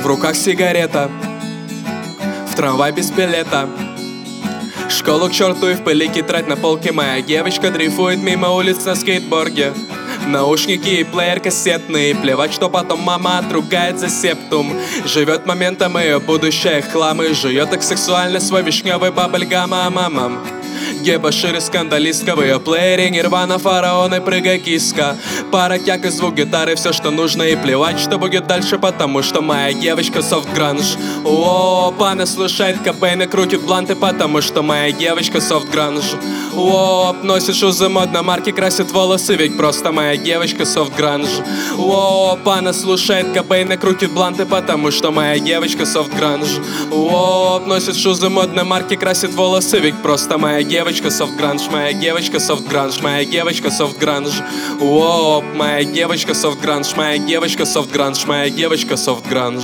руках сигарета, в трамвай без билета. Школу к черту и в пыли тетрадь на полке. Моя девочка дрейфует мимо улиц на скейтборде. Наушники и плеер кассетный. Плевать, что потом мама отругает за септум. Живет моментом, ее будущее хлам. И жует так сексуально свой вишневый бабльгам. Мамам дебоширы, скандалистка. В ее плеере Нирвана, Фараон и Прыгай киска. Пара тяг и звук гитары, все что нужно. И плевать, что будет дальше, потому что моя девочка софт гранж. О, пана слушает Кобейн и крутит бланты, потому что моя девочка софт гранж. О, носит шузы модно, марки, красит волосы, ведь просто моя девочка софт гранж. О, пана слушает Кобейн и крутит бланты, потому что моя девочка софт гранж. О, носит шузы модно, марки, красит волосы, ведь просто моя девочка софт гранж. Моя девочка софт гранж, моя девочка софт гранж. О, моя девочка софт гранж, моя девочка софт гранж, моя девочка софт гранж.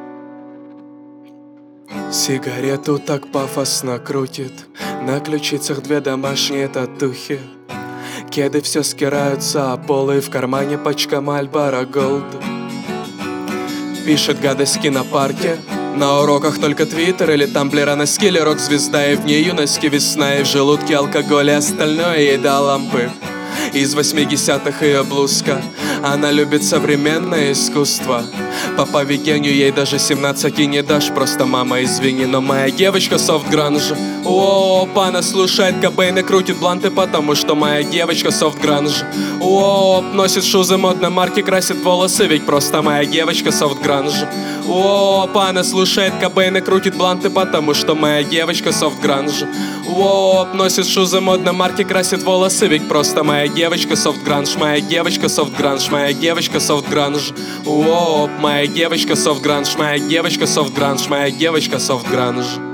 Сигарету так пафосно крутит, на ключицах две домашние татухи. Кеды все скираются, а полы в кармане пачка Мальборо Голд. Пишет гадость в кинопарке, на уроках только твиттер или тамблер, а на скилле рок-звезда. И в ней юности весна, и в желудке алкоголь, и остальное ей до лампы. Из 80-х ее блузка, она любит современное искусство. По поведению ей даже 17 не дашь, просто мама извини, но моя девочка софт гранж. О, пана слушает Кобейн и крутит бланты, потому что моя девочка софт гранж. О, носит шузы модно, марки, красит волосы, ведь просто моя девочка софт гранж. О, пана слушает Кобейн и крутит бланты, потому что моя девочка софт гранж. О, носит шузы модно, марки, красит волосы, ведь просто моя девочка софт гранж. Моя девочка софт гранж, моя девочка софт гранж. О, моя девочка софт гранж, моя девочка софт гранж, моя девочка софт гранж.